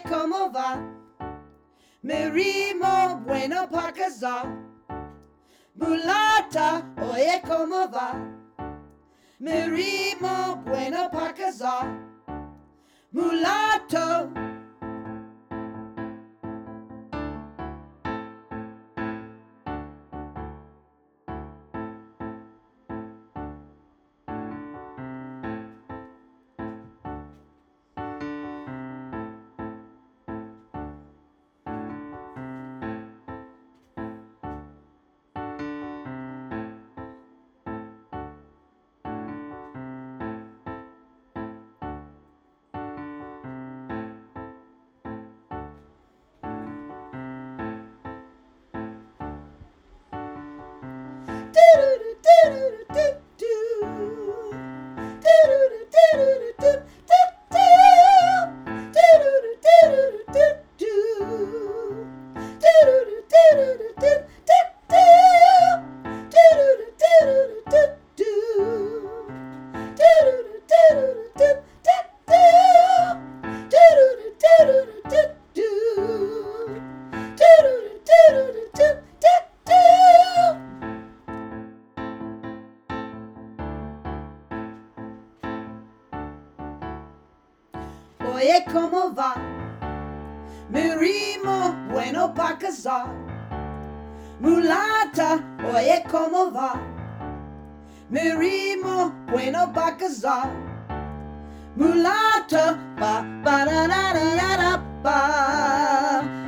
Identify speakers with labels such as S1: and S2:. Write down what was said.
S1: ¿cómo va? Merimo, bueno pa' casar. Mulata, oye, ¿cómo va? Merimo, bueno pa' casar. Mulato. Oye, ¿cómo va? Merimo, bueno pa' casar. Mulata, oye, ¿cómo va? Merimo, bueno pa' casar. Mulata, pa, pa, da, da, da, da, pa.